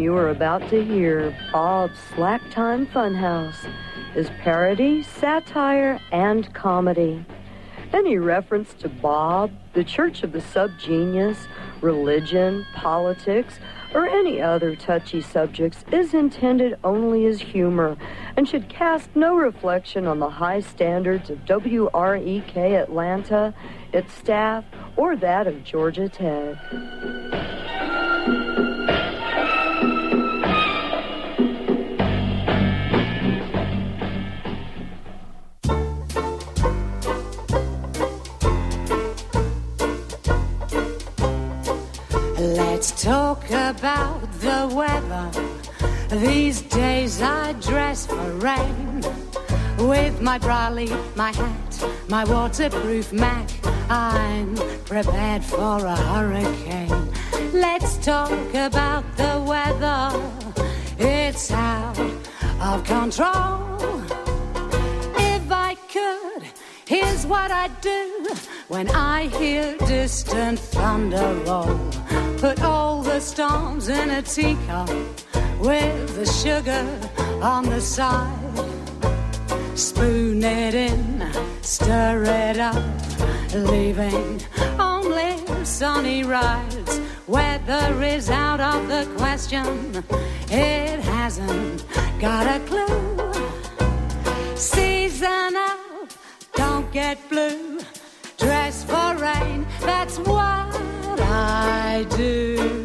you are about to hear, Bob's Slack Time Funhouse, is parody, satire, and comedy. Any reference to Bob, the Church of the Subgenius, religion, politics, or any other touchy subjects is intended only as humor and should cast no reflection on the high standards of WREK Atlanta, its staff, or that of Georgia Tech. Let's talk about the weather. These days I dress for rain. With my brolly, my hat, my waterproof Mac, I'm prepared for a hurricane. Let's talk about the weather. It's out of control. If I could, here's what I'd do when I hear distant thunder roll. Put all the storms in a teacup with the sugar on the side. Spoon it in, stir it up, leaving only sunny rides. Weather is out of the question, it hasn't got a clue. Season up, don't get blue. Dress for rain, that's what I do.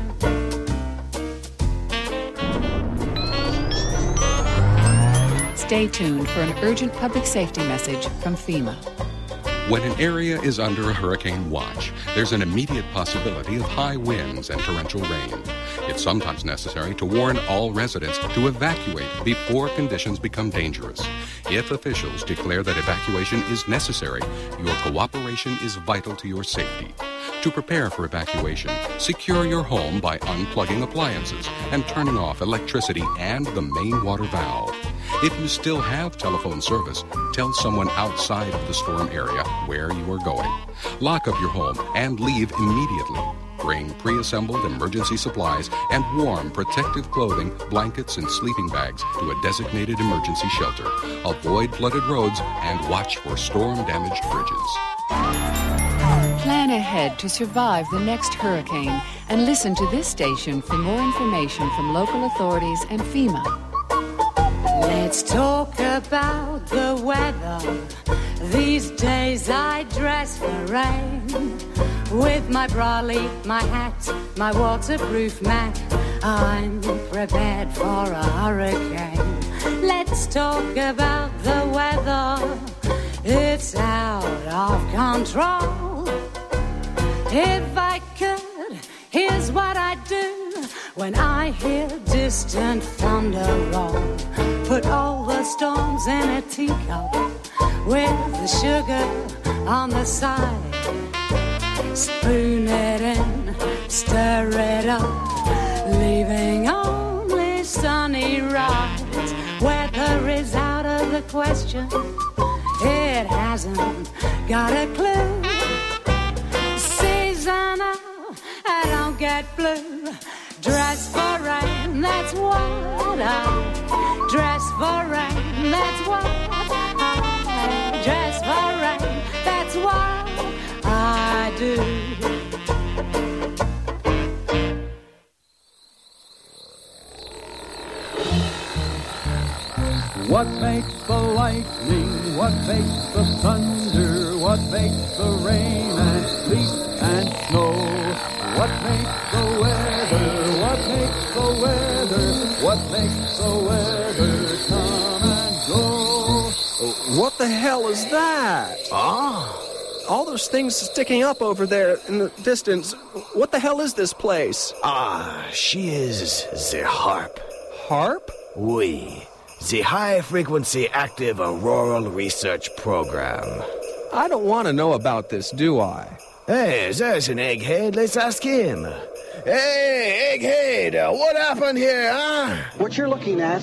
Stay tuned for an urgent public safety message from FEMA. When an area is under a hurricane watch, there's an immediate possibility of high winds and torrential rain. It's sometimes necessary to warn all residents to evacuate before conditions become dangerous. If officials declare that evacuation is necessary, your cooperation is vital to your safety. To prepare for evacuation, secure your home by unplugging appliances and turning off electricity and the main water valve. If you still have telephone service, tell someone outside of the storm area where you are going. Lock up your home and leave immediately. Bring pre-assembled emergency supplies and warm protective clothing, blankets, and sleeping bags to a designated emergency shelter. Avoid flooded roads and watch for storm-damaged bridges. Plan ahead to survive the next hurricane and listen to this station for more information from local authorities and FEMA. Let's talk about the weather. These days I dress for rain. With my brolly, my hat, my waterproof Mac, I'm prepared for a hurricane. Let's talk about the weather. It's out of control. If I could, here's what I'd do when I hear distant thunder roll. Put all the storms in a teacup with the sugar on the side. Spoon it in, stir it up, leaving only sunny rides. Weather is out of the question, it hasn't got a clue. Season up, I don't get blue. Dress for rain, that's what I dress for rain, that's what I dress for rain, that's what I do. What makes the lightning? What makes the thunder? What makes the rain and sleet and snow? What makes the weather? What makes the weather? What makes the weather come and go? What the hell is that? All those things sticking up over there in the distance. What the hell is this place? She is the HARP. Harp? Oui. The High Frequency Active Auroral Research Program. I don't want to know about this, do I? Hey, there's an egghead. Let's ask him. Hey, egghead, what happened here, huh? What you're looking at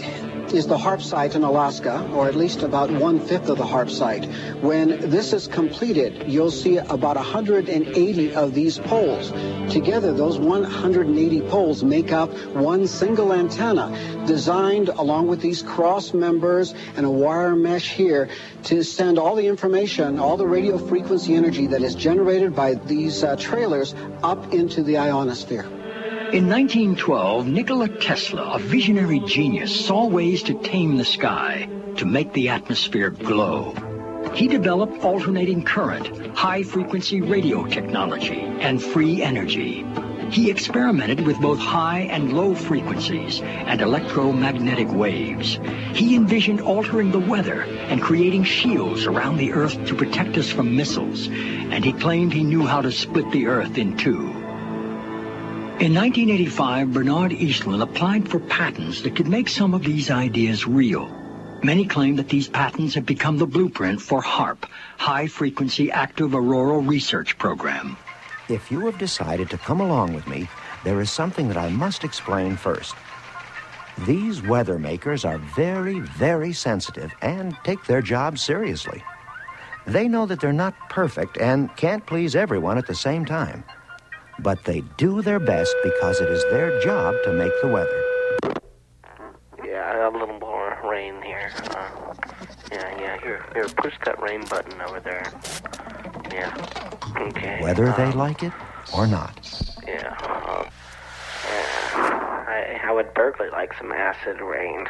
is the HAARP site in Alaska, or at least about 1/5 of the HAARP site. When this is completed, you'll see about 180 of these poles. Together, those 180 poles make up one single antenna, designed along with these cross members and a wire mesh here to send all the information, all the radio frequency energy that is generated by these trailers up into the ionosphere. In 1912, Nikola Tesla, a visionary genius, saw ways to tame the sky, to make the atmosphere glow. He developed alternating current, high-frequency radio technology, and free energy. He experimented with both high and low frequencies and electromagnetic waves. He envisioned altering the weather and creating shields around the Earth to protect us from missiles, and he claimed he knew how to split the Earth in two. In 1985, Bernard Eastlund applied for patents that could make some of these ideas real. Many claim that these patents have become the blueprint for HAARP, High Frequency Active Auroral Research Program. If you have decided to come along with me, there is something that I must explain first. These weather makers are very, very sensitive and take their job seriously. They know that they're not perfect and can't please everyone at the same time. But they do their best because it is their job to make the weather. Yeah, I have a little more rain here. Here, push that rain button over there. Yeah, okay. Whether they like it or not. Yeah, I would burglar like some acid rain.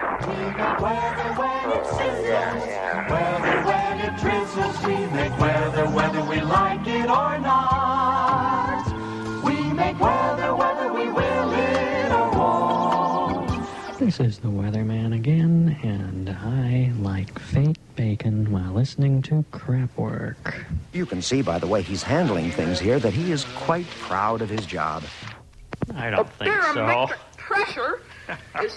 Weather, when it drizzles, we make weather, whether we like it or not. We make weather, whether we will it or won't. This is the Weatherman again, and I like fake bacon while listening to crap work. You can see by the way he's handling things here that he is quite proud of his job. I don't think so. The barometric pressure is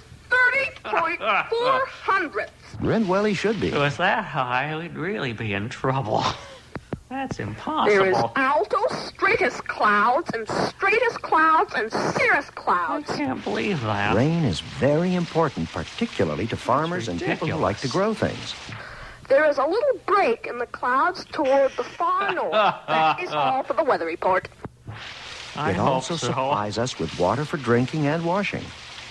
30.4 hundredths. And well, he should be. If it was that high, we'd really be in trouble. That's impossible. There is alto stratus clouds and stratus clouds and cirrus clouds. I can't believe that. Rain is very important, particularly to farmers and people who like to grow things. There is a little break in the clouds toward the far north. That is all for the weather report. It also supplies us with water for drinking and washing.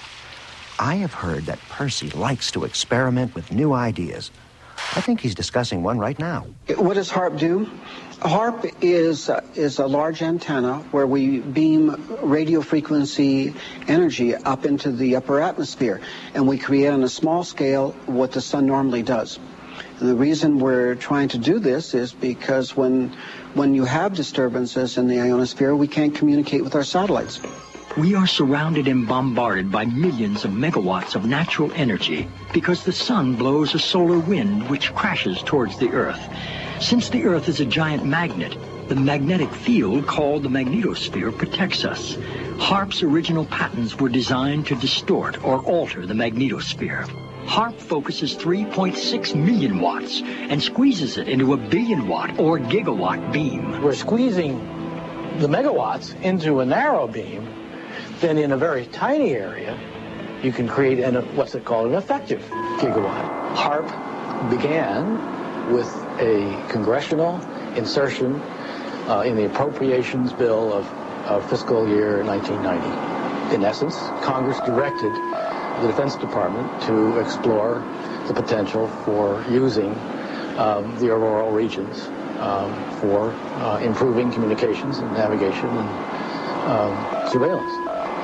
I have heard that Percy likes to experiment with new ideas. I think he's discussing one right now. What does HAARP do? HAARP is a large antenna where we beam radio frequency energy up into the upper atmosphere, and we create on a small scale what the sun normally does. And the reason we're trying to do this is because when you have disturbances in the ionosphere, we can't communicate with our satellites. We are surrounded and bombarded by millions of megawatts of natural energy because the sun blows a solar wind which crashes towards the Earth. Since the Earth is a giant magnet, the magnetic field called the magnetosphere protects us. HAARP's original patents were designed to distort or alter the magnetosphere. HAARP focuses 3.6 million watts and squeezes it into a billion-watt or gigawatt beam. We're squeezing the megawatts into a narrow beam. Then in a very tiny area, you can create what's it called, an effective gigawatt. HAARP began with a congressional insertion in the appropriations bill of fiscal year 1990. In essence, Congress directed the Defense Department to explore the potential for using the auroral regions for improving communications and navigation and surveillance.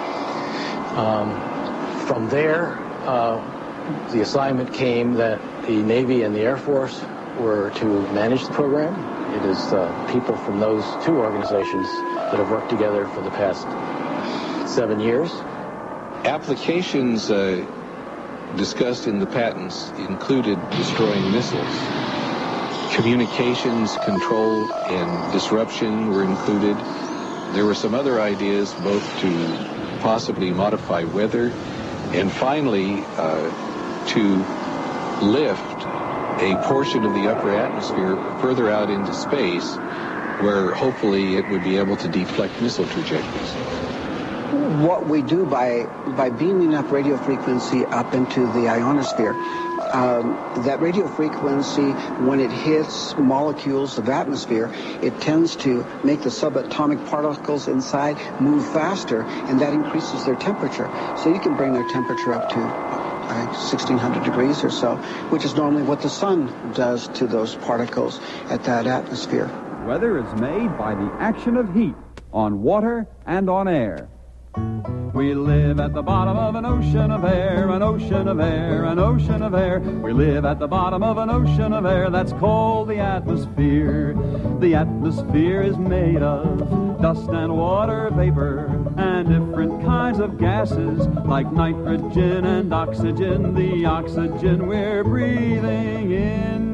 From there, the assignment came that the Navy and the Air Force were to manage the program. It is people from those two organizations that have worked together for the past 7 years. Applications discussed in the patents included destroying missiles. Communications control and disruption were included. There were some other ideas both to possibly modify weather and finally to lift a portion of the upper atmosphere further out into space where hopefully it would be able to deflect missile trajectories. what we do by beaming up radio frequency up into the ionosphere, that radio frequency, when it hits molecules of atmosphere, it tends to make the subatomic particles inside move faster, and that increases their temperature. So you can bring their temperature up to 1,600 degrees or so, which is normally what the sun does to those particles at that atmosphere. Weather is made by the action of heat on water and on air. We live at the bottom of an ocean of air, an ocean of air, an ocean of air. We live at the bottom of an ocean of air that's called the atmosphere. The atmosphere is made of dust and water vapor and different kinds of gases like nitrogen and oxygen. The oxygen we're breathing in.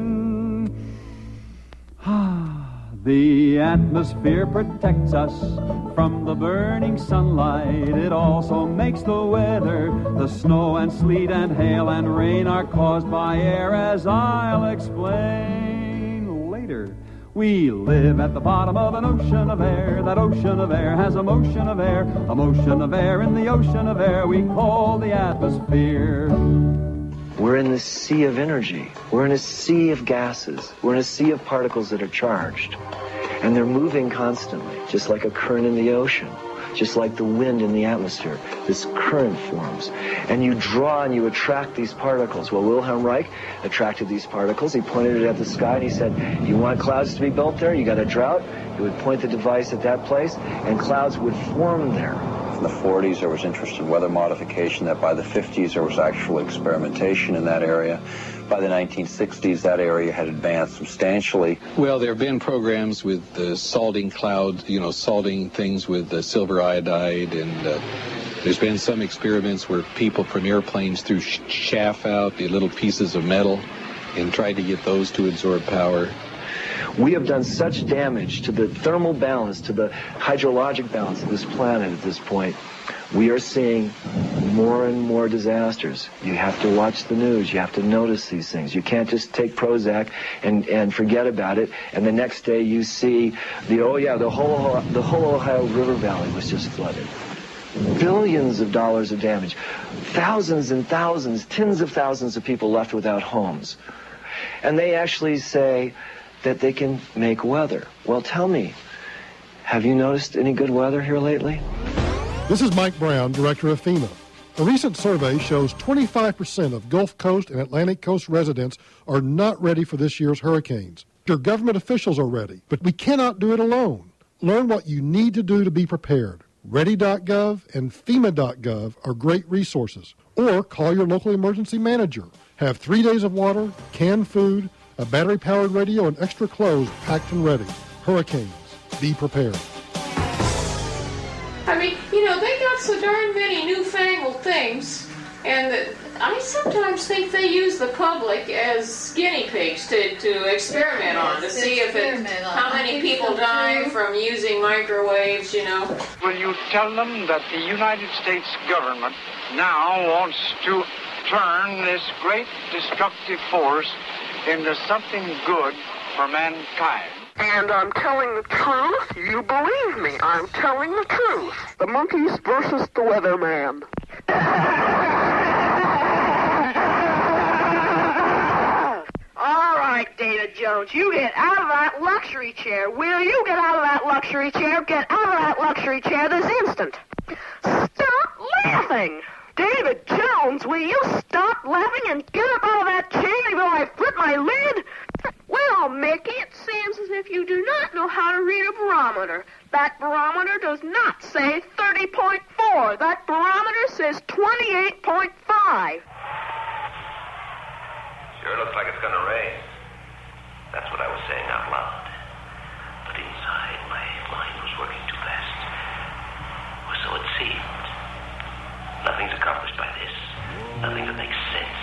The atmosphere protects us from the burning sunlight. It also makes the weather. The snow and sleet and hail and rain are caused by air, as I'll explain later. We live at the bottom of an ocean of air. That ocean of air has a motion of air. A motion of air in the ocean of air we call the atmosphere. We're in this sea of energy. We're in a sea of gases. We're in a sea of particles that are charged. And they're moving constantly, just like a current in the ocean, just like the wind in the atmosphere. This current forms. And you draw and you attract these particles. Well, Wilhelm Reich attracted these particles. He pointed it at the sky and he said, you want clouds to be built there? You got a drought? He would point the device at that place and clouds would form there. In the 40s, there was interest in weather modification. That by the 50s, there was actual experimentation in that area. By the 1960s, that area had advanced substantially. Well, there have been programs with salting clouds, salting things with silver iodide, and there's been some experiments where people from airplanes threw chaff out, the little pieces of metal, and tried to get those to absorb power. We have done such damage to the thermal balance, to the hydrologic balance of this planet at this point. We are seeing more and more disasters. You have to watch the news. You have to notice these things. You can't just take Prozac and forget about it, and the next day you see the whole Ohio River Valley was just flooded. Billions of dollars of damage. Thousands and thousands, tens of thousands of people left without homes. And they actually say that they can make weather. Well, tell me, have you noticed any good weather here lately? This is Mike Brown, director of FEMA. A recent survey shows 25% of Gulf Coast and Atlantic Coast residents are not ready for this year's hurricanes. Your government officials are ready, but we cannot do it alone. Learn what you need to do to be prepared. Ready.gov and FEMA.gov are great resources. Or call your local emergency manager. Have 3 days of water, canned food, a battery-powered radio, and extra clothes packed and ready. Hurricanes. Be prepared. I mean, they got so darn many newfangled things, and I sometimes think they use the public as guinea pigs to experiment on, to see how many people die from using microwaves, Will you tell them that the United States government now wants to turn this great destructive force into something good for mankind? And I'm telling the truth. You believe me. I'm telling the truth. The monkeys versus the weatherman. All right, David Jones, you get out of that luxury chair. Will you get out of that luxury chair? Get out of that luxury chair this instant. Stop laughing. David Jones, will you stop laughing and get up out of that chair before I flip my lid? Well, Mickey, it seems as if you do not know how to read a barometer. That barometer does not say 30.4. That barometer says 28.5. Sure looks like it's going to rain. That's what I was saying out loud. But inside, my mind was working too fast. Or so it seemed. Nothing's accomplished by this. Nothing that makes sense.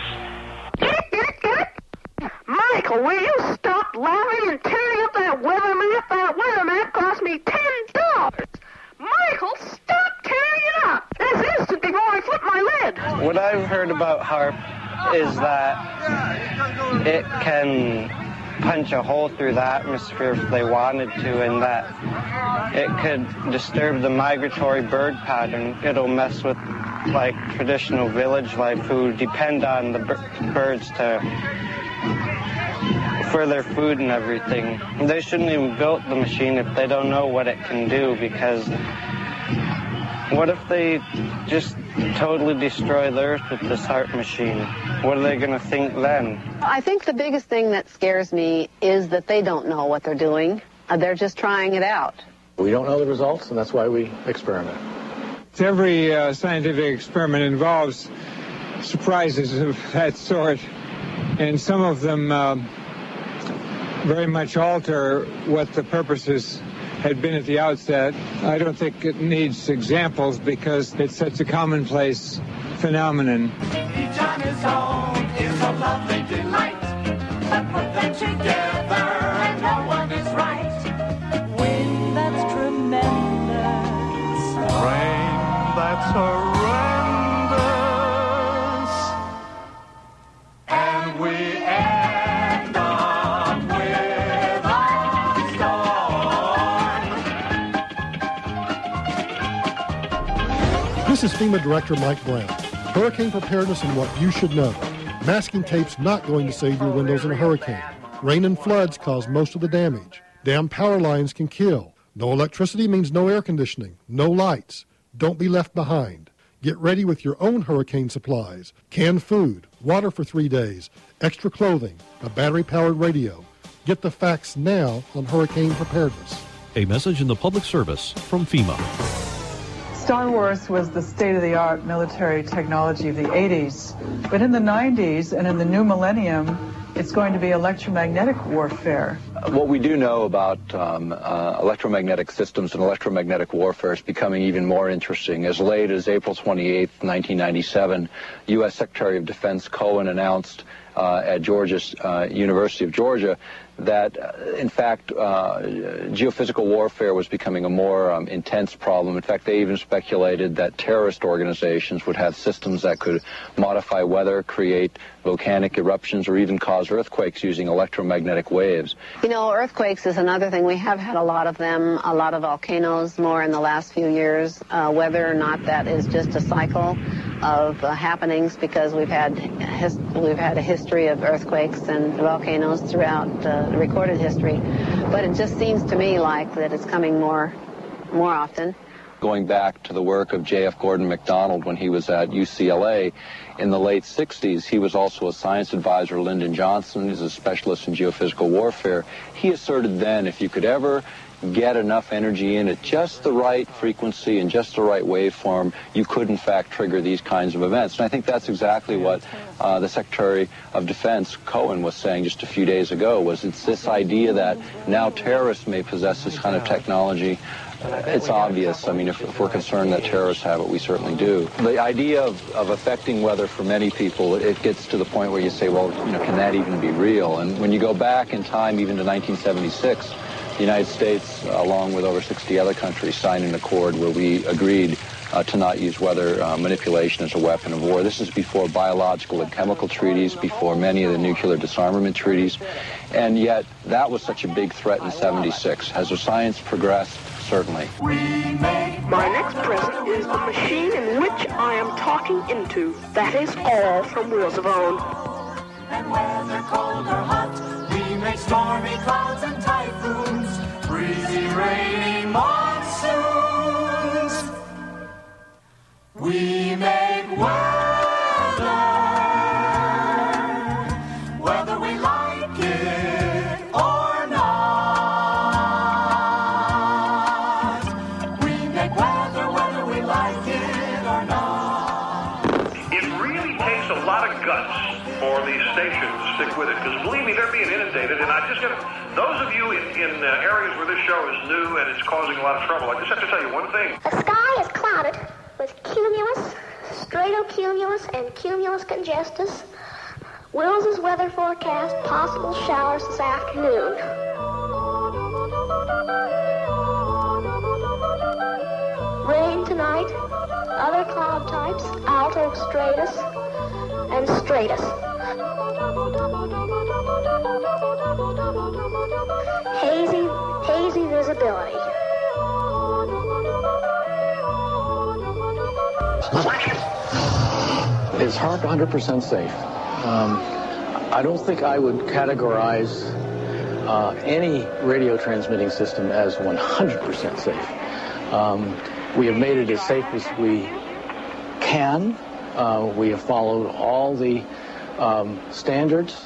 Michael, will you stop laughing and tearing up that weather map? That weather map cost me $10. Michael, stop tearing it up this instant before I flip my lid. What I've heard about HAARP is that it can punch a hole through the atmosphere if they wanted to, and that it could disturb the migratory bird pattern. It'll mess with like traditional village life who depend on the birds for their food and everything. They shouldn't even build the machine if they don't know what it can do, because what if they just totally destroy the Earth with this HAARP machine? What are they going to think then? I think the biggest thing that scares me is that they don't know what they're doing. They're just trying it out. We don't know the results, and that's why we experiment. Every scientific experiment involves surprises of that sort, and some of them very much alter what the purposes had been at the outset. I don't think it needs examples because it's such a commonplace phenomenon. Each on his own is a lovely delight, but put them together and no one is right. Wind that's tremendous, rain that's horrendous, and we end up with a storm. This is FEMA Director Mike Brown. Hurricane preparedness and what you should know. Masking tape's not going to save your windows in a hurricane. Rain and floods cause most of the damage. Damn power lines can kill. No electricity means no air conditioning, no lights. Don't be left behind. Get ready with your own hurricane supplies. Canned food, water for 3 days, extra clothing, a battery-powered radio. Get the facts now on hurricane preparedness. A message in the public service from FEMA. Star Wars was the state-of-the-art military technology of the 80s, but in the 90s and in the new millennium, it's going to be electromagnetic warfare. What we do know about electromagnetic systems and electromagnetic warfare is becoming even more interesting. As late as April 28, 1997, U.S. Secretary of Defense Cohen announced at University of Georgia that, in fact, geophysical warfare was becoming a more intense problem. In fact, they even speculated that terrorist organizations would have systems that could modify weather, create volcanic eruptions, or even cause earthquakes using electromagnetic waves. You know, earthquakes is another thing. We have had a lot of them, a lot of volcanoes more in the last few years. Whether or not that is just a cycle of happenings, because we've had a history of earthquakes and volcanoes throughout recorded history, but it just seems to me like that it's coming more often. Going back to the work of J.F. Gordon MacDonald when he was at UCLA in the late 60s, he was also a science advisor. Lyndon Johnson is a specialist in geophysical warfare. He asserted then if you could ever get enough energy in at just the right frequency and just the right waveform, you could in fact trigger these kinds of events. And I think that's exactly what the Secretary of Defense, Cohen, was saying just a few days ago, was it's this idea that now terrorists may possess this kind of technology. It's obvious. I mean, if we're concerned that terrorists have it, we certainly do. The idea of affecting weather for many people, it gets to the point where you say, well, you know, can that even be real? And when you go back in time, even to 1976, the United States, along with over 60 other countries, signed an accord where we agreed to not use weather manipulation as a weapon of war. This is before biological and chemical treaties, before many of the nuclear disarmament treaties, and yet that was such a big threat in 76. Has the science progressed? Certainly. My next present is the machine in which I am talking into. That is all from Wheels of Own. And whether cold or hot, we make stormy clouds and typhoons, breezy, rainy monsoons. We make weather, whether we like it or not. We make weather, whether we like it or not. It really takes a lot of guts for these stations to stick with it, because believe me, they're being inundated, and I just got to, those of you in areas where this show is new and it's causing a lot of trouble, I just have to tell you one thing. The sky is clouded with cumulus, stratocumulus, and cumulus congestus. Will's weather forecast, possible showers this afternoon. Rain tonight, other cloud types, alto stratus, and stratus. Hazy visibility. Is HAARP 100% safe? I don't think I would categorize any radio transmitting system as 100% safe. We have made it as safe as we can. We have followed all the standards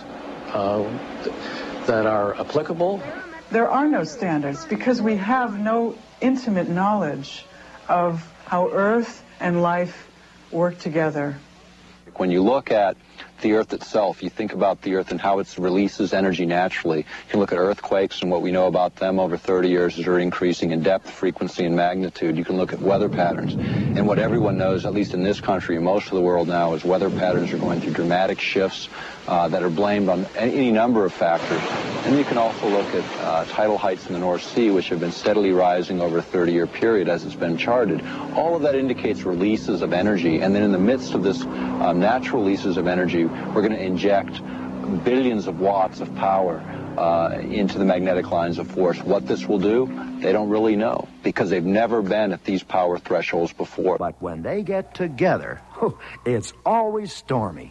that are applicable. There are no standards because we have no intimate knowledge of how Earth and life work together. When you look at the Earth itself, you think about the Earth and how it releases energy naturally. You can look at earthquakes and what we know about them over 30 years is they're increasing in depth, frequency, and magnitude. You can look at weather patterns. And what everyone knows, at least in this country and most of the world now, is weather patterns are going through dramatic shifts that are blamed on any number of factors. And you can also look at tidal heights in the North Sea, which have been steadily rising over a 30-year period as it's been charted. All of that indicates releases of energy. And then in the midst of this natural releases of energy, we're going to inject billions of watts of power into the magnetic lines of force. What this will do, they don't really know because they've never been at these power thresholds before. But when they get together, it's always stormy.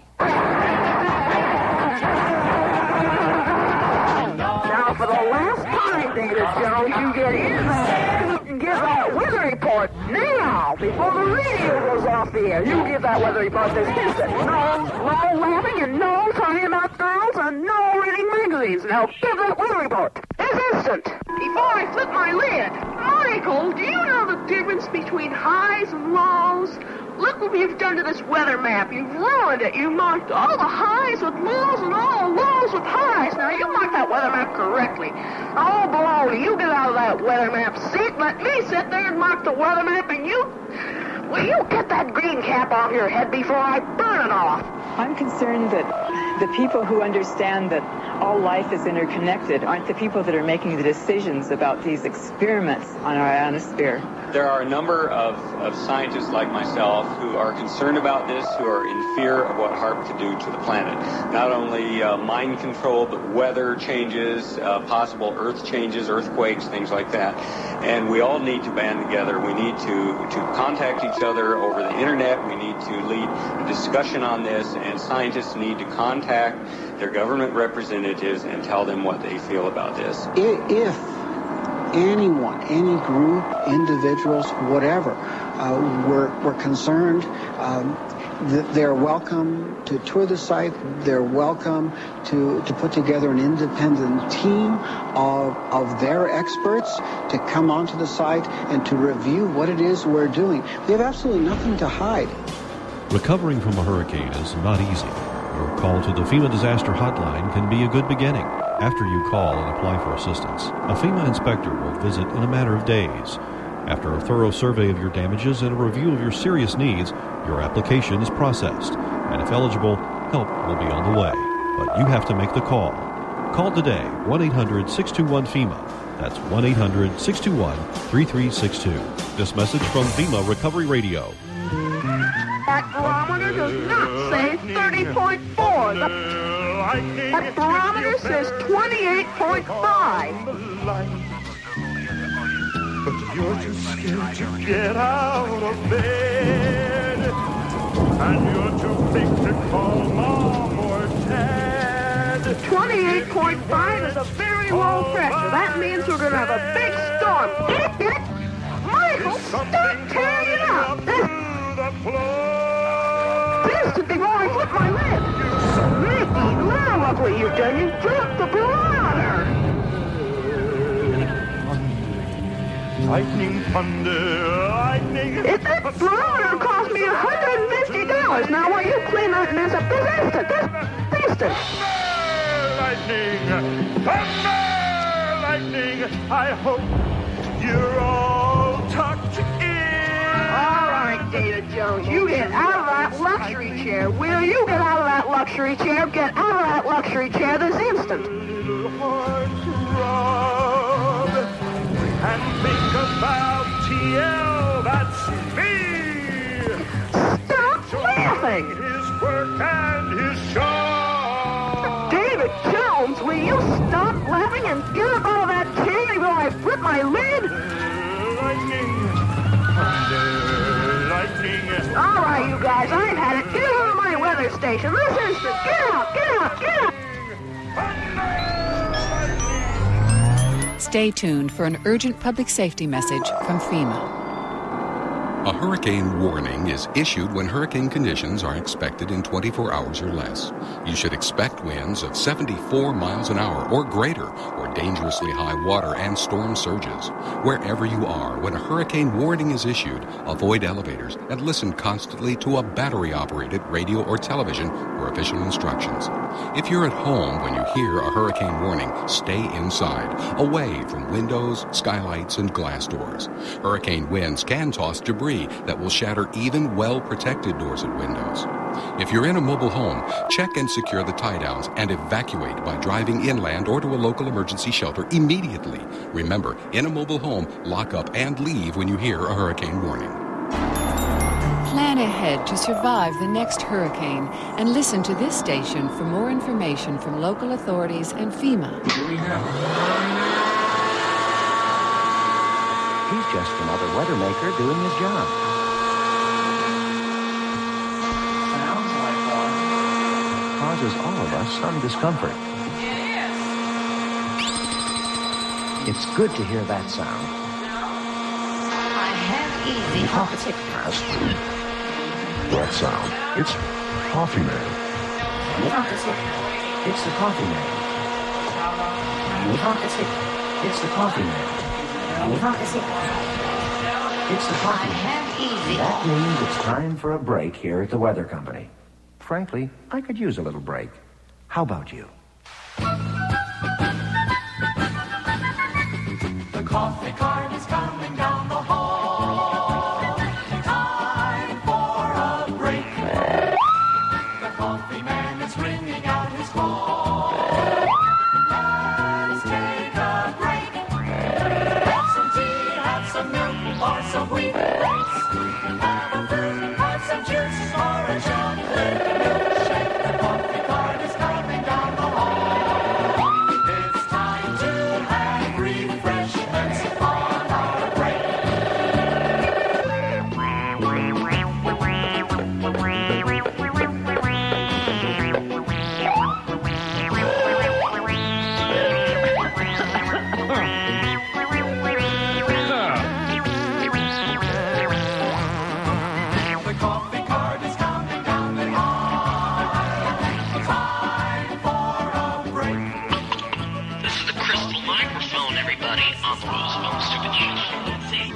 Now, for the last time, Data Jones, you get in there and give that weather report now, before the radio goes off the air. You give that weather report this instant. No laughing and no talking about girls and no reading magazines. Now, give that weather report this instant. Before I flip my lid, Michael, do you know the difference between highs and lows? Look what you've done to this weather map. You've ruined it. You marked all the highs with lows and all the lows with highs. Now, you marked that weather map correctly. Oh, baloney, you get out of that weather map seat. Let me sit there and mark the weather map, and you... Will you get that green cap off your head before I burn it off? I'm concerned that the people who understand that all life is interconnected aren't the people that are making the decisions about these experiments on our ionosphere. There are a number of scientists like myself who are concerned about this, who are in fear of what HAARP could do to the planet. Not only mind control, but weather changes, possible Earth changes, earthquakes, things like that. And we all need to band together. We need to contact each other over the internet. We need to lead a discussion on this, and scientists need to contact their government representatives and tell them what they feel about this. If anyone, any group, individuals, whatever, were concerned, they're welcome to tour the site. They're welcome to put together an independent team of their experts to come onto the site and to review what it is we're doing. We have absolutely nothing to hide. Recovering from a hurricane is not easy. Your call to the FEMA Disaster Hotline can be a good beginning. After you call and apply for assistance, a FEMA inspector will visit in a matter of days. After a thorough survey of your damages and a review of your serious needs, your application is processed. And if eligible, help will be on the way. But you have to make the call. Call today, 1-800-621-FEMA. That's 1-800-621-3362. This message from FEMA Recovery Radio. That barometer does not say 30.4. That barometer says 28.5. But you're too scared to get out of bed, and you're too big to call Mom or Dad. 28.5 is a very low pressure. That means we're going to have a big storm. Michael, stop tearing it up. This before I flip my lid. Mickey, now look what you've done. You dropped the barometer. Lightning, thunder, lightning. That barometer cost me $150. Now, will you clean that mess up this instant? Lightning, thunder, lightning. I hope you're all tucked in. All right, Data Jones, you get out of that luxury chair. Will you get out of that luxury chair? Get out of that luxury chair this instant. And think about TL, that's me. Stop laughing. His work and his show. David Jones. Jones, will you stop laughing and get up out of that chair before I flip my lid? Lightning. All right, you guys, I've had it. Get out of my weather station this instant. Get out, get out, get out. Stay tuned for an urgent public safety message from FEMA. A hurricane warning is issued when hurricane conditions are expected in 24 hours or less. You should expect winds of 74 miles an hour or greater, or dangerously high water and storm surges. Wherever you are, when a hurricane warning is issued, avoid elevators and listen constantly to a battery-operated radio or television for official instructions. If you're at home when you hear a hurricane warning, stay inside, away from windows, skylights, and glass doors. Hurricane winds can toss debris that will shatter even well-protected doors and windows. If you're in a mobile home, check and secure the tie-downs and evacuate by driving inland or to a local emergency shelter immediately. Remember, in a mobile home, lock up and leave when you hear a hurricane warning. Plan ahead to survive the next hurricane and listen to this station for more information from local authorities and FEMA. He's just another weather maker doing his job. Sounds like fun. Causes all of us some discomfort. It's good to hear that sound. I have easy opposite. That sound. It's Coffee Man. It's the Coffee Man. It's the Coffee Man. It's the Coffee Man. That means it's time for a break here at the Weather Company. Frankly, I could use a little break. How about you? The coffee cart is coming down the hall. Time for a break. The coffee man is ringing out his call. Let's take a break. Have some tea, have some milk, or some wheat flakes. Have a fruit, have some juice, or a chocolate milkshake. The coffee cart is coming down the hall. It's time to have refreshments on our break. The coffee cart is coming down the hall. Time for a break. This is the crystal microphone, everybody, on the Will's Phone Stupid Show. See?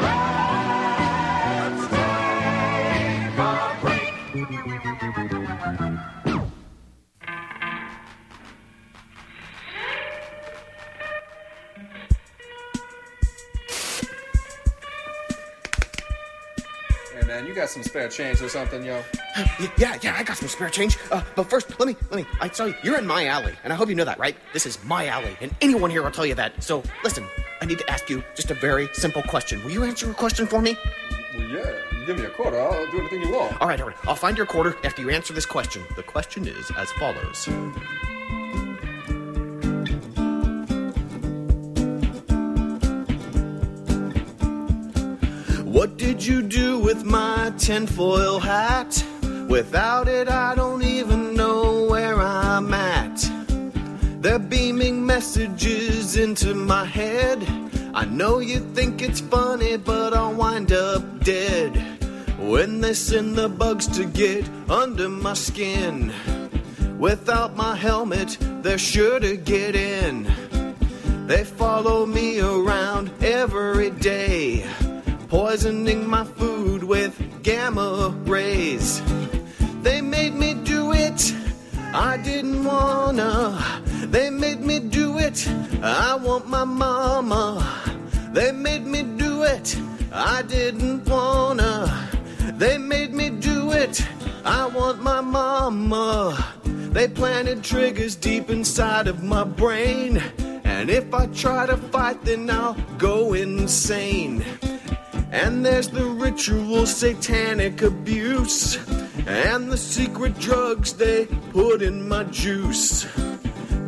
Hey man, you got some spare change or something, yo? Yeah, I got some spare change. But first, let me, I tell you, you're in my alley, and I hope you know that, right? This is my alley, and anyone here will tell you that. So, listen, I need to ask you just a very simple question. Will you answer a question for me? Well, yeah, you give me a quarter, I'll do anything you want. All right. I'll find your quarter after you answer this question. The question is as follows. What did you do with my tinfoil hat? Without it, I don't even know where I'm at. They're beaming messages into my head. I know you think it's funny, but I'll wind up dead when they send the bugs to get under my skin. Without my helmet, they're sure to get in. They follow me around every day, poisoning my food with gamma rays. They made me do it, I didn't wanna. They made me do it, I want my mama. They made me do it, I didn't wanna. They made me do it, I want my mama. They planted triggers deep inside of my brain, and if I try to fight, then I'll go insane. And there's the ritual satanic abuse, and the secret drugs they put in my juice.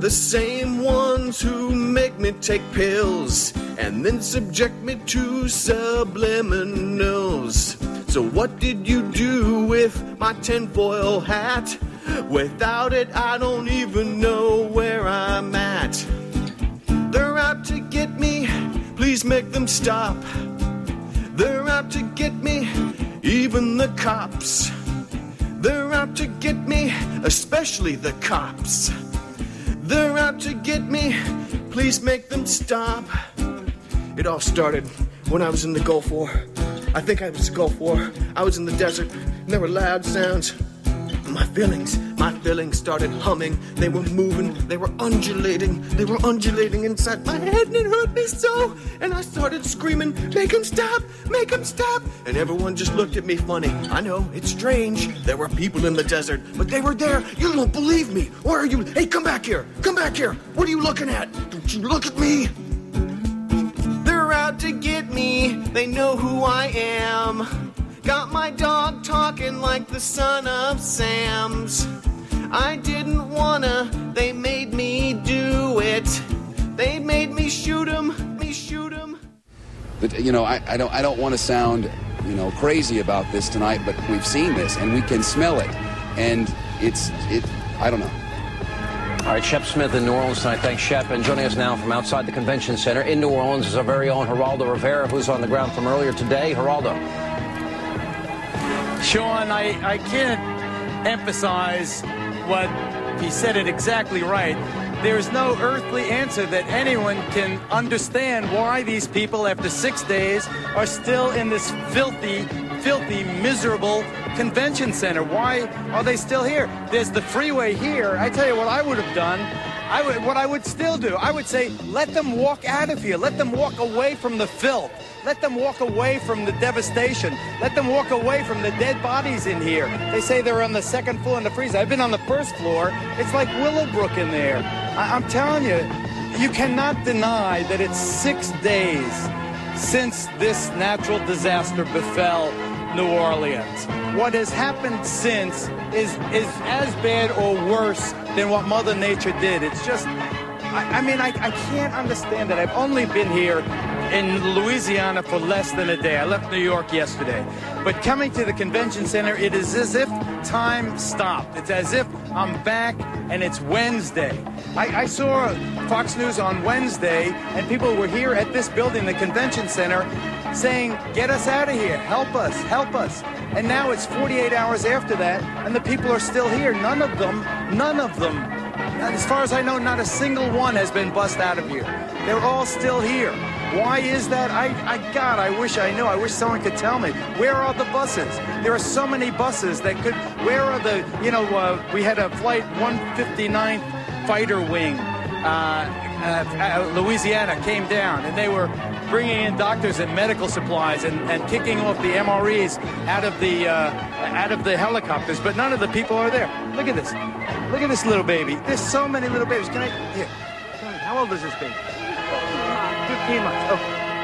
The same ones who make me take pills and then subject me to subliminals. So what did you do with my tinfoil hat? Without it, I don't even know where I'm at. They're out to get me, please make them stop. They're out to get me, even the cops. They're out to get me, especially the cops. They're out to get me, please make them stop. It all started when I was in the Gulf War. I think it was the Gulf War. I was in the desert, and there were loud sounds. My feelings started humming. They were moving, they were undulating inside my head, and it hurt me so. And I started screaming, make him stop, make him stop. And everyone just looked at me funny. I know, it's strange. There were people in the desert, but they were there. You don't believe me. Or are you, hey, come back here. What are you looking at? Don't you look at me. They're out to get me. They know who I am. Got my dog talking like the son of Sam's. I didn't wanna, they made me do it. They made me shoot him, But, you know, I don't want to sound, you know, crazy about this tonight, but we've seen this and we can smell it. And I don't know. All right, Shep Smith in New Orleans tonight. Thanks, Shep. And joining us now from outside the convention center in New Orleans is our very own Geraldo Rivera, who's on the ground from earlier today. Geraldo. Sean, I can't emphasize what he said it exactly right. There's no earthly answer that anyone can understand why these people, after 6 days, are still in this filthy, miserable convention center. Why are they still here? There's the freeway here. I tell you what I would have done. What I would still do, I would say, let them walk out of here. Let them walk away from the filth. Let them walk away from the devastation. Let them walk away from the dead bodies in here. They say they're on the second floor in the freezer. I've been on the first floor. It's like Willowbrook in there. I'm telling you, you cannot deny that it's 6 days since this natural disaster befell New Orleans. What has happened since is as bad or worse than what Mother Nature did. It's just, I can't understand that. I've only been here in Louisiana for less than a day. I left New York yesterday. But coming to the convention center, it is as if time stopped. It's as if I'm back and it's Wednesday. I saw Fox News on Wednesday, and people were here at this building, the convention center, saying, get us out of here, help us, help us. And now it's 48 hours after that, and the people are still here. None of them, as far as I know, not a single one has been bussed out of here. They're all still here. Why is that? God, I wish I knew. I wish someone could tell me. Where are the buses? There are so many buses that could, where are the, we had a flight 159th Fighter Wing, Louisiana came down, and they were bringing in doctors and medical supplies and kicking off the MREs out of the helicopters, but none of the people are there. Look at this. Look at this little baby. There's so many little babies. Here, tell me, how old is this baby? 15 months. Oh,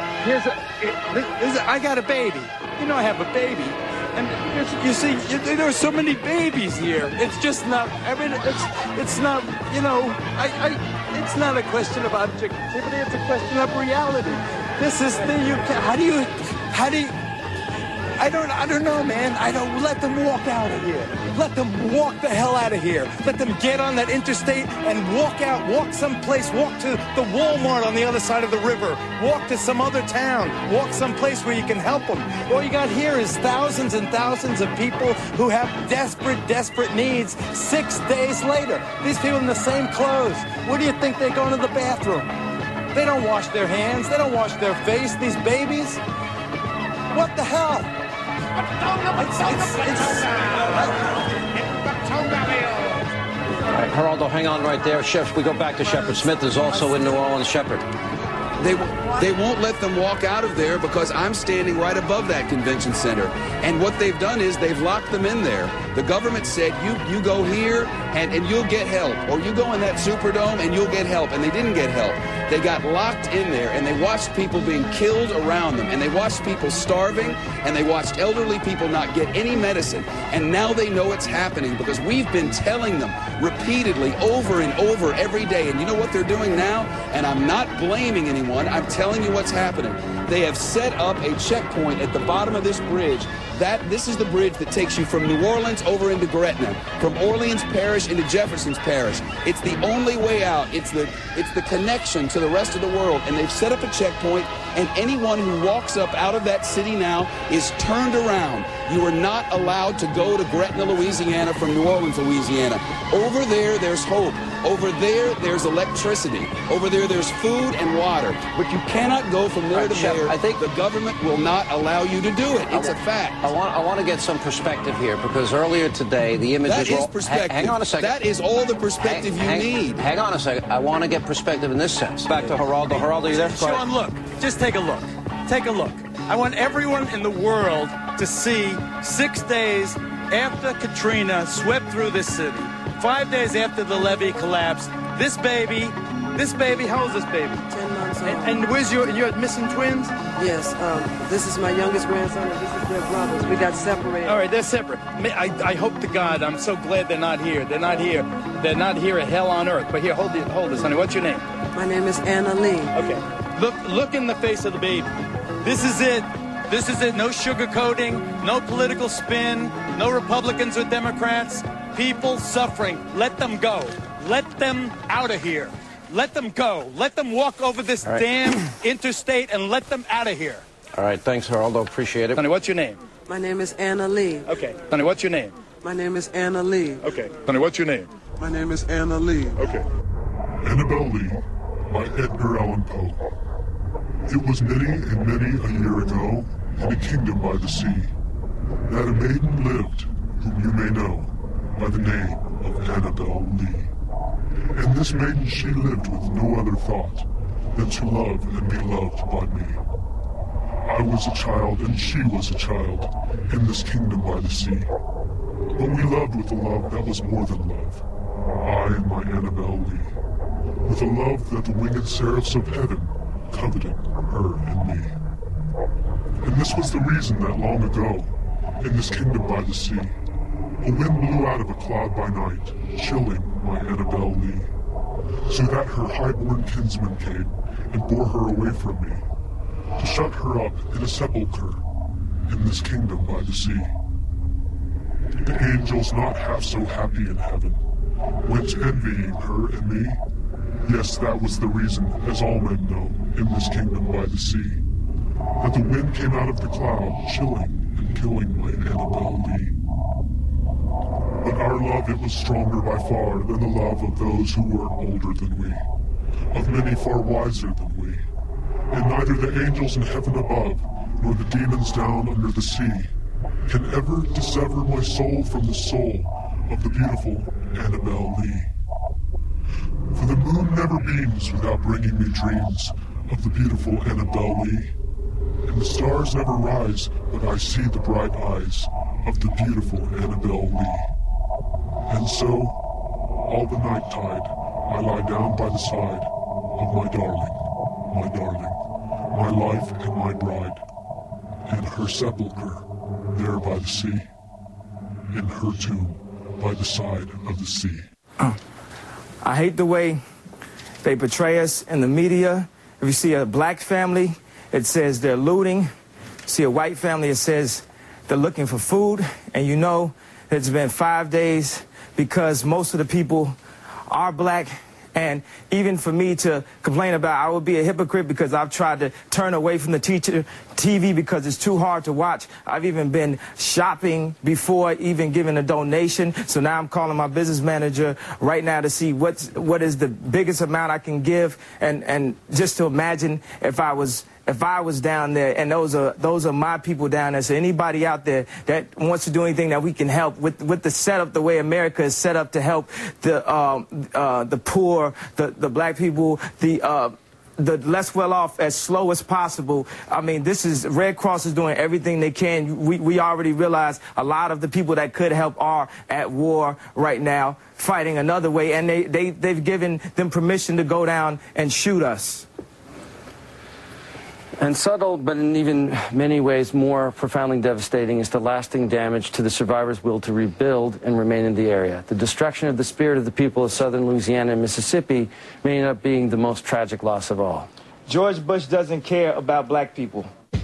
I got a baby. You know I have a baby. And you see, there are so many babies here. It's just not, it's not, it's not a question of objectivity, it's a question of reality. This is how do you, I don't know, man. Let them walk out of here. Let them walk the hell out of here. Let them get on that interstate and walk someplace, walk to the Walmart on the other side of the river, walk to some other town, walk someplace where you can help them. All you got here is thousands and thousands of people who have desperate needs 6 days later. These people in the same clothes. Where do you think they go to the bathroom? They don't wash their hands. They don't wash their face. These babies. What the hell? Geraldo, hang on right there. We go back to Shepard Smith is also in New Orleans. Shepard. They won't let them walk out of there because I'm standing right above that convention center. And what they've done is they've locked them in there. The government said, you go here and you'll get help. Or you go in that Superdome and you'll get help. And they didn't get help. They got locked in there, and they watched people being killed around them, and they watched people starving, and they watched elderly people not get any medicine. And now they know it's happening because we've been telling them repeatedly over and over every day. And you know what they're doing now? And I'm not blaming anyone. I'm telling you what's happening. They have set up a checkpoint at the bottom of this bridge. This is the bridge that takes you from New Orleans over into Gretna, from Orleans Parish into Jefferson's Parish. It's the only way out. It's the connection to the rest of the world. And they've set up a checkpoint, and anyone who walks up out of that city now is turned around. You are not allowed to go to Gretna, Louisiana from New Orleans, Louisiana. Over there, there's hope. Over there, there's electricity. Over there, there's food and water. But you cannot go from there to there. I think the government will not allow you to do it. It's a fact. I want to get some perspective here, because earlier today, the images... That is perspective. Hang on a second. That is all the perspective you need. Hang on a second. I want to get perspective in this sense. Back to Geraldo. Geraldo, are you there? Sean, look. Just take a look. Take a look. I want everyone in the world to see 6 days after Katrina swept through this city, 5 days after the levee collapsed, this baby, how old is this baby? 10 months old. And where's you're missing twins? Yes, this is my youngest grandson, and this is their brothers. We got separated. All right, they're separate. I hope to God, I'm so glad they're not here. They're not here. They're not here at hell on earth. But here, hold this, honey. What's your name? My name is Anna Lee. Okay. Look in the face of the baby. This is it. This is it. No sugarcoating, no political spin, no Republicans or Democrats. People suffering. Let them go. Let them out of here. Let them go. Let them walk over this damn interstate and let them out of here. All right. Thanks, Geraldo. Appreciate it. Honey, what's your name? My name is Anna Lee. Okay. Honey, what's your name? My name is Anna Lee. Okay. Honey, what's your name? My name is Anna Lee. Okay. Annabel Lee by Edgar Allan Poe. It was many and many a year ago, in a kingdom by the sea, that a maiden lived, whom you may know by the name of Annabel Lee. And this maiden she lived with no other thought than to love and be loved by me. I was a child and she was a child in this kingdom by the sea. But we loved with a love that was more than love, I and my Annabel Lee, with a love that the winged seraphs of heaven coveted her and me. And this was the reason that long ago, in this kingdom by the sea, a wind blew out of a cloud by night, chilling my Annabel Lee, so that her high-born kinsman came and bore her away from me, to shut her up in a sepulchre in this kingdom by the sea. The angels, not half so happy in heaven, went envying her and me. Yes, that was the reason, as all men know, in this kingdom by the sea, that the wind came out of the cloud, chilling and killing my Annabel Lee. But our love, it was stronger by far than the love of those who were older than we, of many far wiser than we. And neither the angels in heaven above, nor the demons down under the sea, can ever dissever my soul from the soul of the beautiful Annabel Lee. For the moon never beams without bringing me dreams of the beautiful Annabel Lee, and the stars never rise but I see the bright eyes of the beautiful Annabel Lee. And so, all the night tide, I lie down by the side of my darling, my life and my bride, in her sepulchre there by the sea, in her tomb by the side of the sea. I hate the way they portray us in the media. If you see a black family, it says they're looting. See a white family, it says they're looking for food. And you know it's been 5 days because most of the people are black. And even for me to complain about, I would be a hypocrite because I've tried to turn away from the TV because it's too hard to watch. I've even been shopping before even giving a donation. So now I'm calling my business manager right now to see what is the biggest amount I can give. And just to imagine if I was down there, and those are my people down there. So anybody out there that wants to do anything that we can help with the setup, the way America is set up to help the poor, the black people, the less well off as slow as possible. I mean, Red Cross is doing everything they can. We already realize a lot of the people that could help are at war right now, fighting another way, and they've given them permission to go down and shoot us. And subtle, but in even many ways more profoundly devastating, is the lasting damage to the survivors' will to rebuild and remain in the area. The destruction of the spirit of the people of southern Louisiana and Mississippi may end up being the most tragic loss of all. George Bush doesn't care about black people.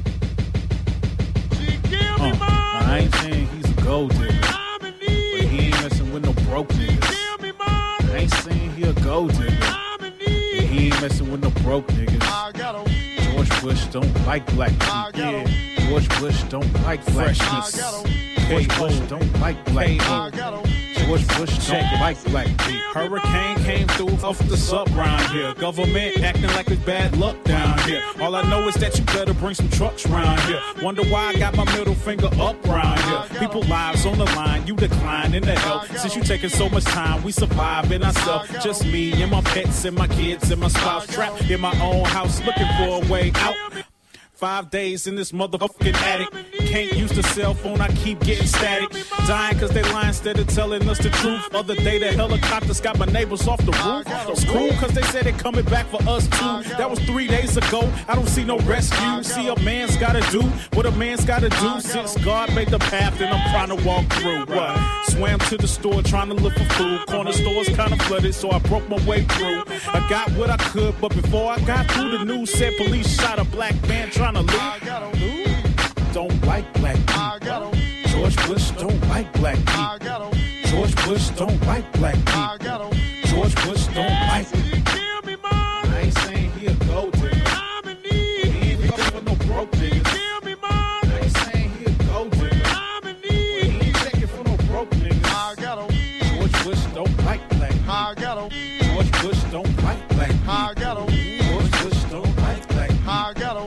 I ain't saying he's a gold digger, but he ain't messing with no broke niggas. I ain't saying he a gold digger, but he ain't messing with no broke niggas. George Bush don't like black people. Yeah. George Bush don't like black people. George Bush don't like black people. George Bush don't like black people. Hurricane came through off the sub round here. Government acting like it's bad luck down here. All I know is that you better bring some trucks round here. Wonder why I got my middle finger up round here. People lives on the line, you decline in the help. Since you taking so much time, we surviving ourselves. Just me and my pets and my kids and my spouse. Trapped in my own house looking for a way out. 5 days in this motherfucking attic. Can't use the cell phone, I keep getting static. Dying cause they lie instead of telling us the truth. Other day the helicopters got my neighbors off the roof. It's cool cause they said they're coming back for us too. That was 3 days ago, I don't see no rescue. See, a man's gotta do what a man's gotta do. Since God made the path and I'm trying to walk through. What? Swam to the store trying to look for food. Corner stores kinda flooded so I broke my way through. I got what I could, but before I got through, the news said police shot a black man trying to loot. Don't like black people. George Bush don't like black people. George Bush don't like black people. George Bush don't like it. I ain't saying he a gold digger. He ain't fucking with no broke niggas. I ain't saying he a gold digger. He ain't checking for no broke niggas. George Bush don't like black people. George Bush don't like black people. George Bush don't like black people.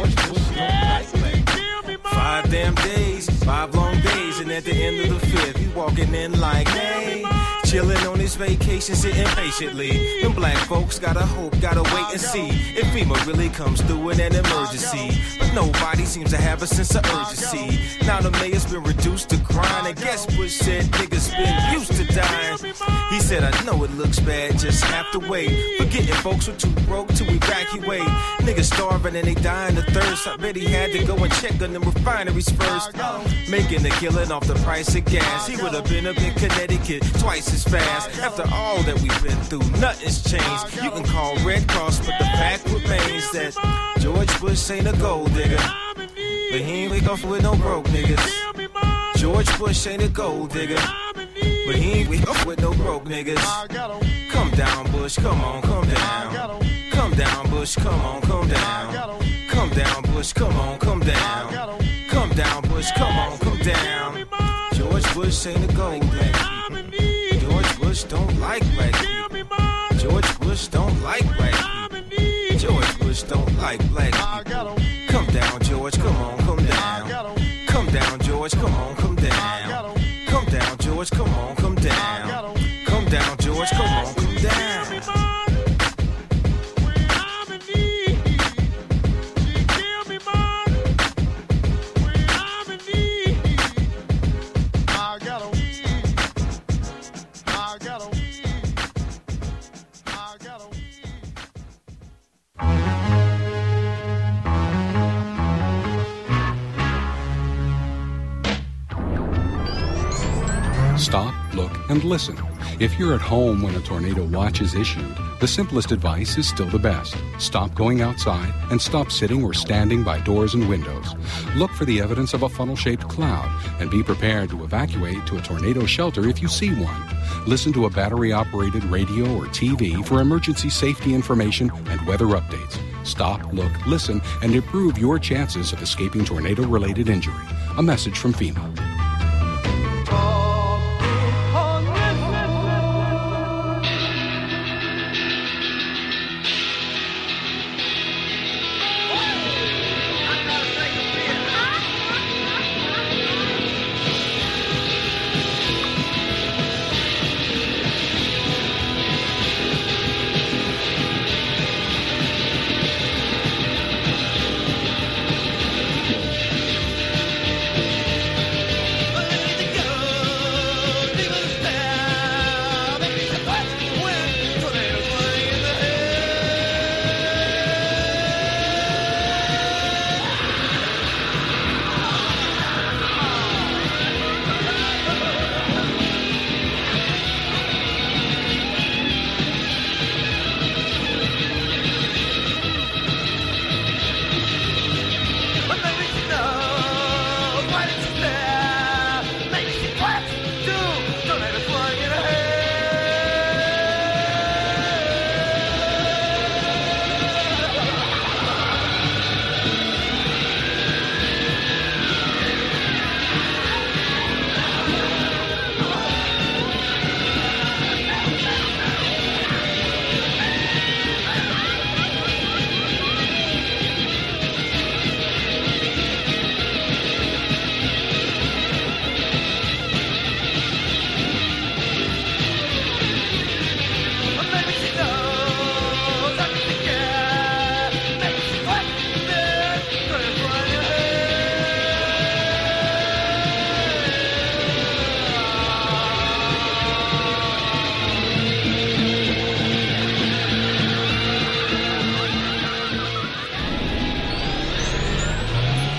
5 damn days, 5 long days, and at the end of the 5th, he walking in like, hey, chilling on his vacation, sitting patiently. Them black folks gotta hope, gotta wait and see if FEMA really comes through in an emergency. But nobody seems to have a sense of urgency. Now the mayor's been reduced to grind, and guess Bush said niggas been used to dying. He said, I know it looks bad, just have to wait. Forgetting folks were too broke to evacuate. Niggas starving and they dying of thirst. I bet he had to go and check on them refineries first. Making a killing off the price of gas. He would have been up in Connecticut twice as fast. After all that we've been through, nothing's changed. You can call Red Cross, but the fact remains that George Bush ain't a gold digger, but he ain't wake up with no broke niggas. George Bush ain't a gold digger, but he ain't wake up with no broke niggas. Come down, Bush, come on, come down. Come down, Bush, come on, come down. Come down, Bush, come on, come down. Come down, Bush, come on, come down. George Bush ain't a gold digger. George Bush don't like black people. George Bush don't like black people. George Bush don't like black people. Come down, George, come on, come down. Come down, George, come on, come down. Come down, George, come on, come down. Come down, George, come on, come down. Stop, look, and listen. If you're at home when a tornado watch is issued, the simplest advice is still the best. Stop going outside and stop sitting or standing by doors and windows. Look for the evidence of a funnel-shaped cloud and be prepared to evacuate to a tornado shelter if you see one. Listen to a battery-operated radio or TV for emergency safety information and weather updates. Stop, look, listen, and improve your chances of escaping tornado-related injury. A message from FEMA.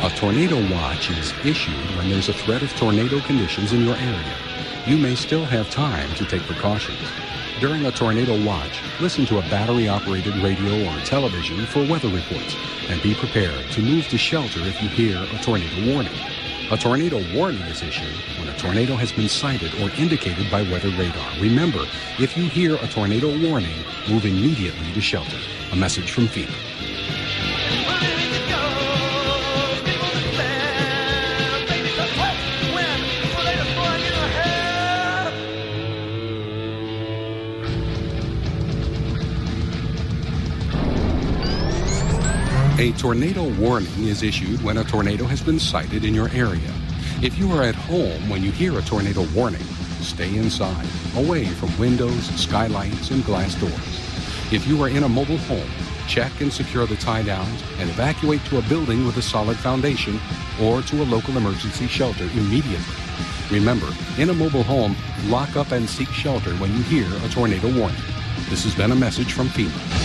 A tornado watch is issued when there's a threat of tornado conditions in your area. You may still have time to take precautions. During a tornado watch, listen to a battery-operated radio or television for weather reports and be prepared to move to shelter if you hear a tornado warning. A tornado warning is issued when a tornado has been sighted or indicated by weather radar. Remember, if you hear a tornado warning, move immediately to shelter. A message from FEMA. A tornado warning is issued when a tornado has been sighted in your area. If you are at home when you hear a tornado warning, stay inside, away from windows, skylights, and glass doors. If you are in a mobile home, check and secure the tie-downs and evacuate to a building with a solid foundation or to a local emergency shelter immediately. Remember, in a mobile home, lock up and seek shelter when you hear a tornado warning. This has been a message from FEMA.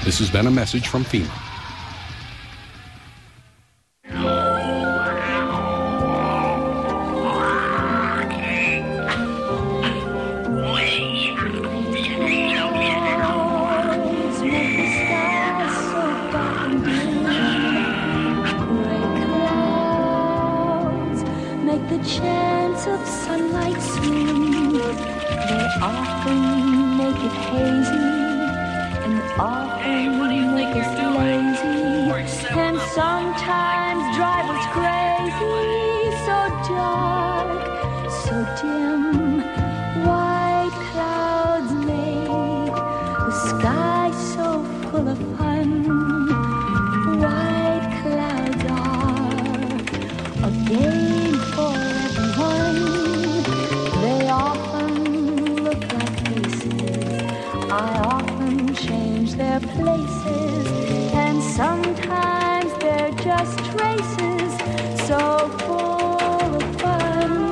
This has been a message from FEMA. Chance of sunlight swim. They often make it hazy and often make us lazy, and sometimes drive us crazy. So dark, so dim, white clouds make the sky so full of fun. White clouds are a game for they often look like faces. I often change their places, and sometimes they're just traces, so full of fun.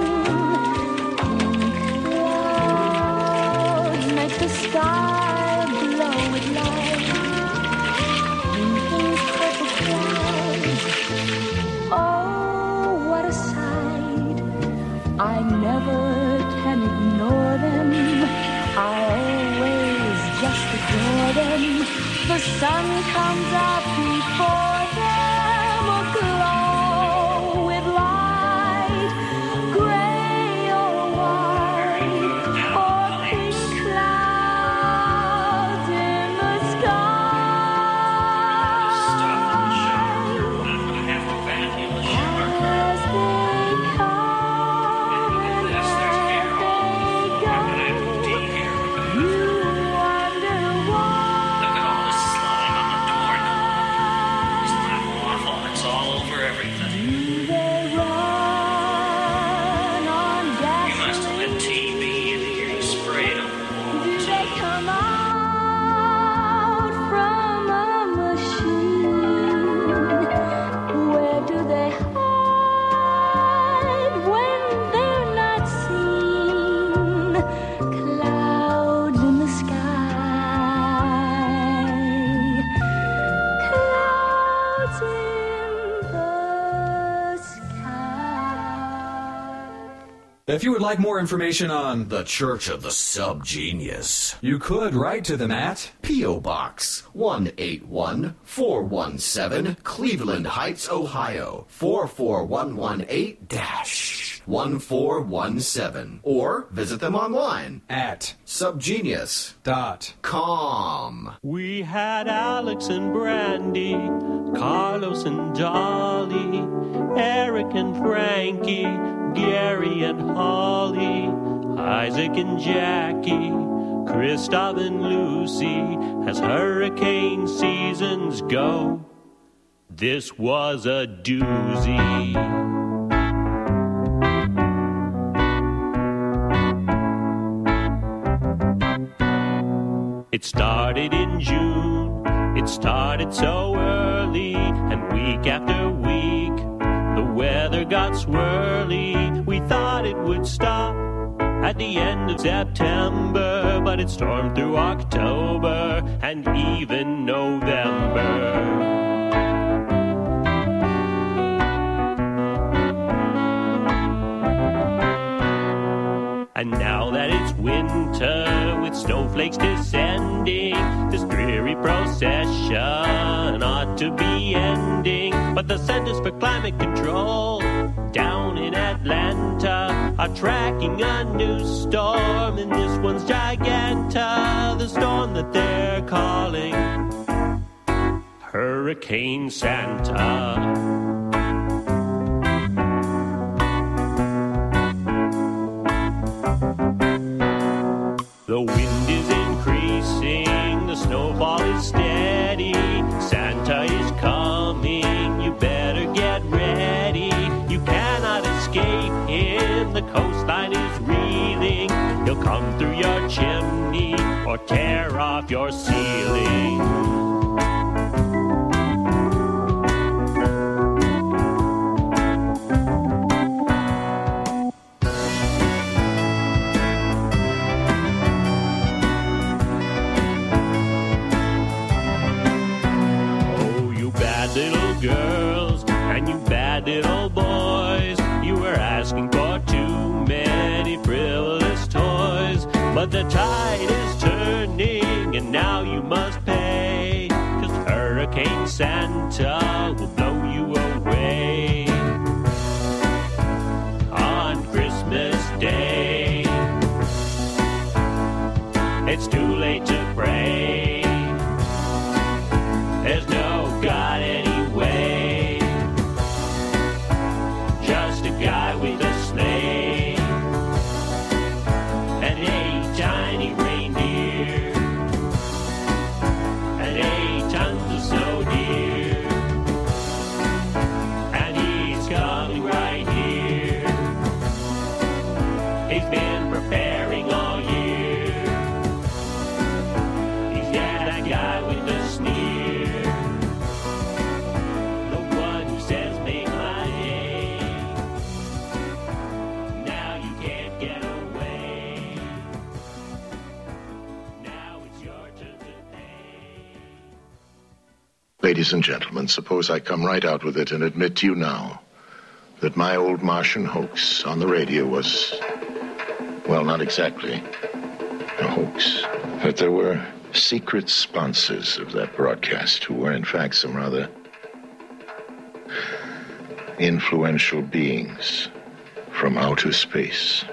Pink clouds make the sky glow with light. Pink purple clouds, oh, what a sight. I never can ignore them. I always just adore them. The sun comes out before them, aglow with light, gray or white, or pink clouds in the sky. As they come and as they go, you wonder why. Look at all this slime on the door now. It's not awful. It's all over everything. They run on gas. You must have lit TV in here. You sprayed them. Do they come out from a machine? Where do they hide when they're not seen? Clouds in the sky. Clouds in the sky. If you would like more information on the Church of the Subgenius, you could write to them at P.O. Box 181417, Cleveland Heights, Ohio 44118-1417, or visit them online at subgenius.com. We had Alex and Brandy, Carlos and Dolly, Eric and Frankie, Gary and Holly, Isaac and Jackie, Christoph and Lucy, as hurricane seasons go. This was a doozy. It started in June, it started so early, and week after week, the weather got swirly. We thought it would stop at the end of September, but it stormed through October and even November. And now that it's winter with snowflakes descending, this dreary procession ought to be ending. But the Centers for Climate Control down in Atlanta are tracking a new storm, and this one's Giganta, the storm that they're calling Hurricane Santa. The wind is increasing, the snowfall is steady, Santa is coming, you better get ready. You cannot escape him, the coastline is reeling, he'll come through your chimney or tear off your ceiling. But the tide is turning, and now you must pay, 'cause Hurricane Santa will blow you away on Christmas Day. It's too late to pray. There's no God anyway. Just a guy with a sleigh and 8 tiny reindeer and 8 tons of snow deer. And he's coming right here. He's been preparing all year. He's that guy with the sneer, the one who says make my day. Now you can't get away. Now it's your turn to pay. Ladies and gentlemen, suppose I come right out with it and admit to you now that my old Martian hoax on the radio was, well, not exactly a hoax. That there were secret sponsors of that broadcast who were, in fact, some rather influential beings from outer space.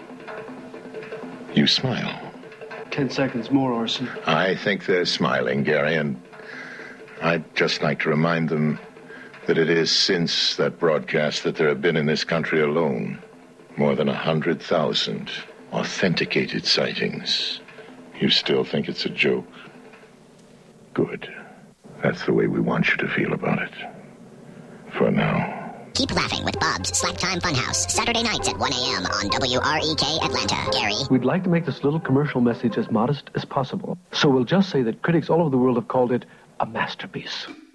You smile. 10 seconds more, Orson. I think they're smiling, Gary, and I'd just like to remind them that it is since that broadcast that there have been in this country alone more than 100,000 authenticated sightings. You still think it's a joke? Good. That's the way we want you to feel about it. For now. Keep laughing with Bob's Slack Time Funhouse, Saturday nights at 1 a.m. on WREK Atlanta. Gary. We'd like to make this little commercial message as modest as possible, so we'll just say that critics all over the world have called it a masterpiece.